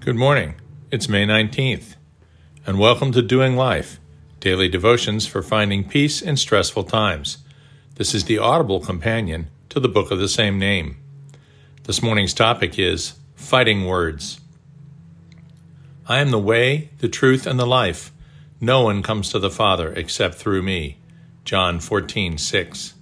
Good morning. It's May 19th, and welcome to Doing Life, daily devotions for finding peace in stressful times. This is the audible companion to the book of the same name. This morning's topic is Fighting Words. I am the way, the truth, and the life. No one comes to the Father except through me. John 14:6.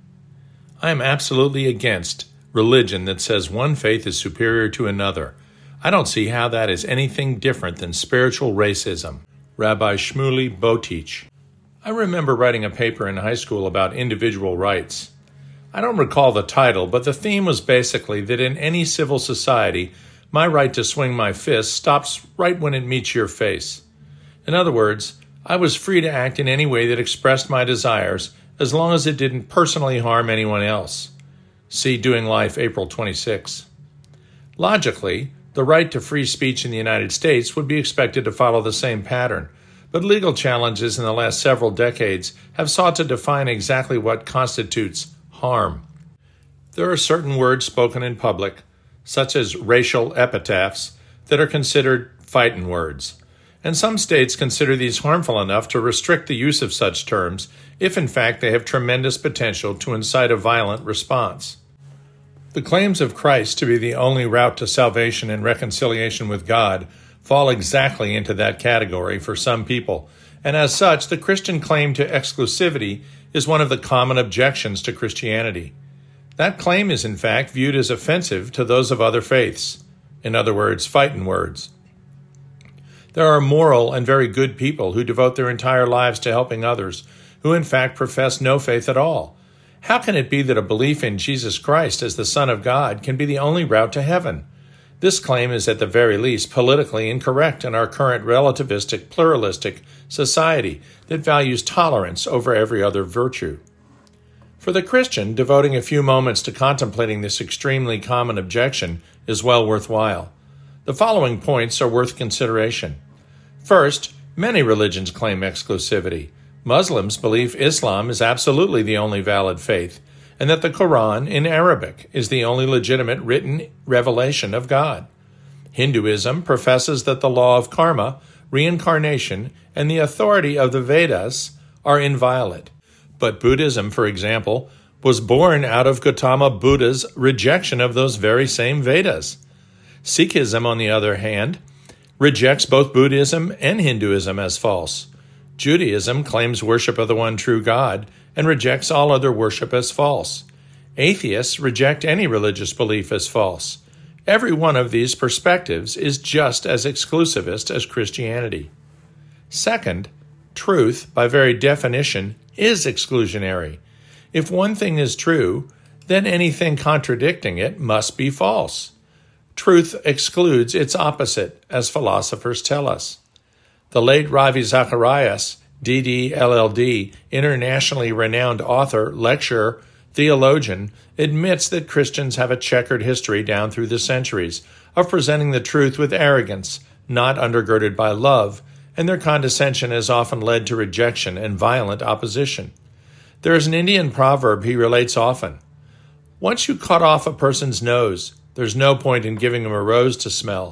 I am absolutely against religion that says one faith is superior to another. I don't see how that is anything different than spiritual racism. Rabbi Shmuley Boteach. I remember writing a paper in high school about individual rights. I don't recall the title, but the theme was basically that in any civil society, my right to swing my fist stops right when it meets your face. In other words, I was free to act in any way that expressed my desires as long as it didn't personally harm anyone else. See Doing Life, April 26. Logically, the right to free speech in the United States would be expected to follow the same pattern, but legal challenges in the last several decades have sought to define exactly what constitutes harm. There are certain words spoken in public, such as racial epitaphs, that are considered fighting words. And some states consider these harmful enough to restrict the use of such terms if in fact they have tremendous potential to incite a violent response. The claims of Christ to be the only route to salvation and reconciliation with God fall exactly into that category for some people, and as such, the Christian claim to exclusivity is one of the common objections to Christianity. That claim is in fact viewed as offensive to those of other faiths. In other words, fighting words. There are moral and very good people who devote their entire lives to helping others, who in fact profess no faith at all. How can it be that a belief in Jesus Christ as the Son of God can be the only route to heaven? This claim is at the very least politically incorrect in our current relativistic, pluralistic society that values tolerance over every other virtue. For the Christian, devoting a few moments to contemplating this extremely common objection is well worthwhile. The following points are worth consideration. First, many religions claim exclusivity. Muslims believe Islam is absolutely the only valid faith, and that the Quran in Arabic is the only legitimate written revelation of God. Hinduism professes that the law of karma, reincarnation, and the authority of the Vedas are inviolate. But Buddhism, for example, was born out of Gautama Buddha's rejection of those very same Vedas. Sikhism, on the other hand, rejects both Buddhism and Hinduism as false. Judaism claims worship of the one true God and rejects all other worship as false. Atheists reject any religious belief as false. Every one of these perspectives is just as exclusivist as Christianity. Second, truth, by very definition, is exclusionary. If one thing is true, then anything contradicting it must be false. Truth excludes its opposite, as philosophers tell us. The late Ravi Zacharias, D.D., LLD, internationally renowned author, lecturer, theologian, admits that Christians have a checkered history down through the centuries of presenting the truth with arrogance, not undergirded by love, and their condescension has often led to rejection and violent opposition. There is an Indian proverb he relates often. Once you cut off a person's nose, there's no point in giving him a rose to smell.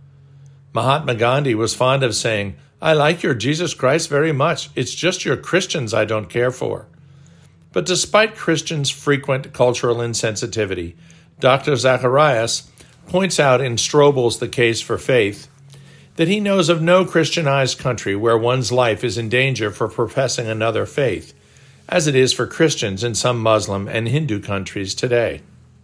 Mahatma Gandhi was fond of saying, I like your Jesus Christ very much. It's just your Christians I don't care for. But despite Christians' frequent cultural insensitivity, Dr. Zacharias points out in Strobel's The Case for Faith that he knows of no Christianized country where one's life is in danger for professing another faith, as it is for Christians in some Muslim and Hindu countries today.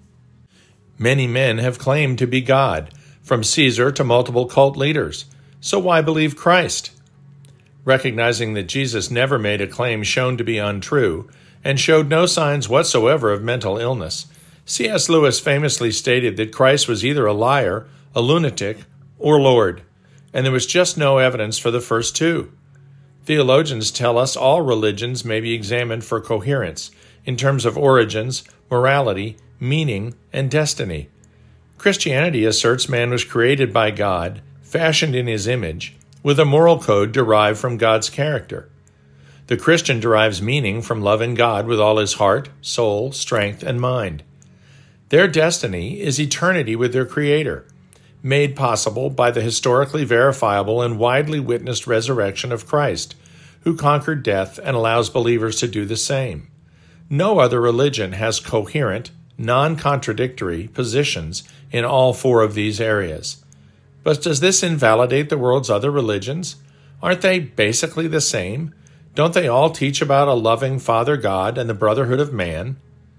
Many men have claimed to be God, from Caesar to multiple cult leaders. So why believe Christ? Recognizing that Jesus never made a claim shown to be untrue and showed no signs whatsoever of mental illness, C.S. Lewis famously stated that Christ was either a liar, a lunatic, or Lord, and there was just no evidence for the first two. Theologians tell us all religions may be examined for coherence in terms of origins, morality, meaning, and destiny. Christianity asserts man was created by God, fashioned in his image, with a moral code derived from God's character. The Christian derives meaning from loving God with all his heart, soul, strength, and mind. Their destiny is eternity with their Creator. made possible by the historically verifiable and widely witnessed resurrection of Christ, who conquered death and allows believers to do the same. No other religion has coherent, non-contradictory positions in all four of these areas. But does this invalidate the world's other religions? Aren't they basically the same? Don't they all teach about a loving Father God and the brotherhood of man?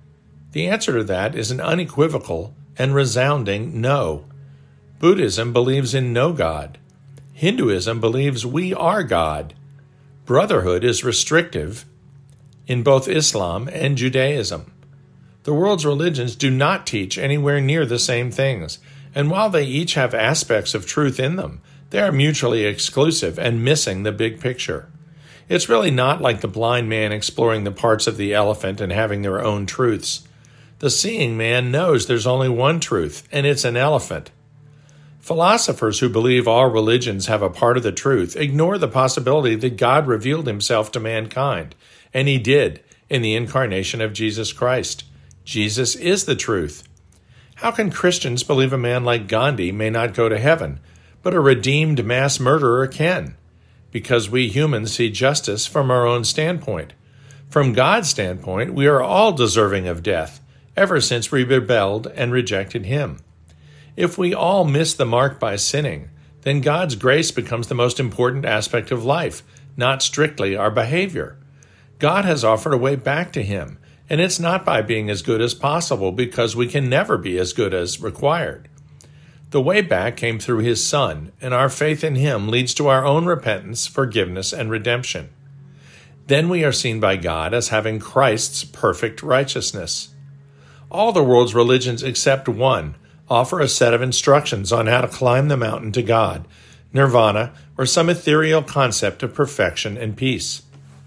The answer to that is an unequivocal and resounding no. Buddhism believes in no God. Hinduism believes we are God. Brotherhood is restrictive in both Islam and Judaism. The world's religions do not teach anywhere near the same things, and while they each have aspects of truth in them, they are mutually exclusive and missing the big picture. It's really not like the blind man exploring the parts of the elephant and having their own truths. The seeing man knows there's only one truth, and it's an elephant. Philosophers who believe all religions have a part of the truth ignore the possibility that God revealed himself to mankind, and he did in the incarnation of Jesus Christ. Jesus is the truth. How can Christians believe a man like Gandhi may not go to heaven, but a redeemed mass murderer can? Because we humans see justice from our own standpoint. From God's standpoint, we are all deserving of death, ever since we rebelled and rejected him. If we all miss the mark by sinning, then God's grace becomes the most important aspect of life, not strictly our behavior. God has offered a way back to him, and it's not by being as good as possible, because we can never be as good as required. The way back came through his Son, and our faith in him leads to our own repentance, forgiveness, and redemption. Then we are seen by God as having Christ's perfect righteousness. All the world's religions except one offer a set of instructions on how to climb the mountain to God, nirvana, or some ethereal concept of perfection and peace.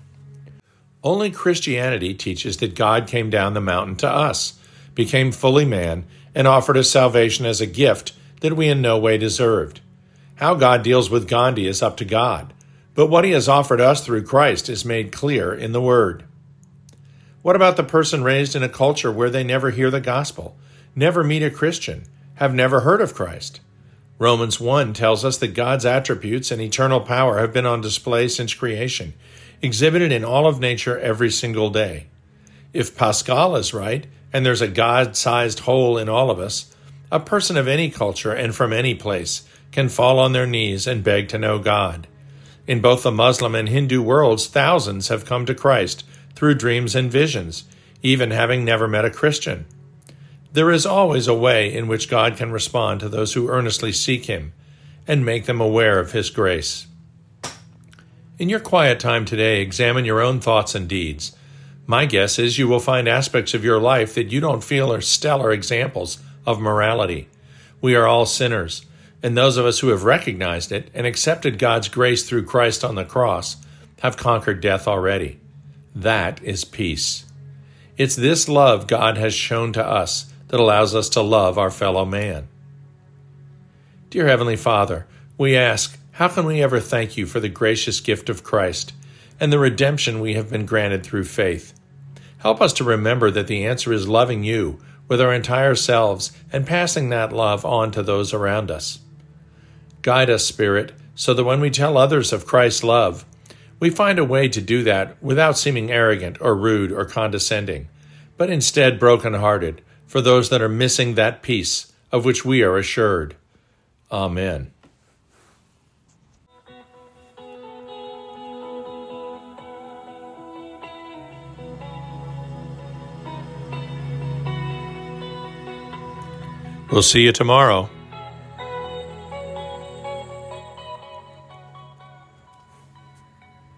Only Christianity teaches that God came down the mountain to us, became fully man, and offered us salvation as a gift that we in no way deserved. How God deals with Gandhi is up to God, but what he has offered us through Christ is made clear in the Word. What about the person raised in a culture where they never hear the gospel, never meet a Christian, have never heard of Christ? Romans 1 tells us that God's attributes and eternal power have been on display since creation, exhibited in all of nature every single day. If Pascal is right, and there's a God-sized hole in all of us, a person of any culture and from any place can fall on their knees and beg to know God. In both the Muslim and Hindu worlds, thousands have come to Christ through dreams and visions, even having never met a Christian. There is always a way in which God can respond to those who earnestly seek him and make them aware of his grace. In your quiet time today, examine your own thoughts and deeds. My guess is you will find aspects of your life that you don't feel are stellar examples of morality. We are all sinners, and those of us who have recognized it and accepted God's grace through Christ on the cross have conquered death already. That is peace. It's this love God has shown to us that allows us to love our fellow man. Dear Heavenly Father, we ask, how can we ever thank you for the gracious gift of Christ and the redemption we have been granted through faith? Help us to remember that the answer is loving you with our entire selves and passing that love on to those around us. Guide us, Spirit, so that when we tell others of Christ's love, we find a way to do that without seeming arrogant or rude or condescending, but instead broken-hearted for those that are missing that peace of which we are assured. Amen. We'll see you tomorrow.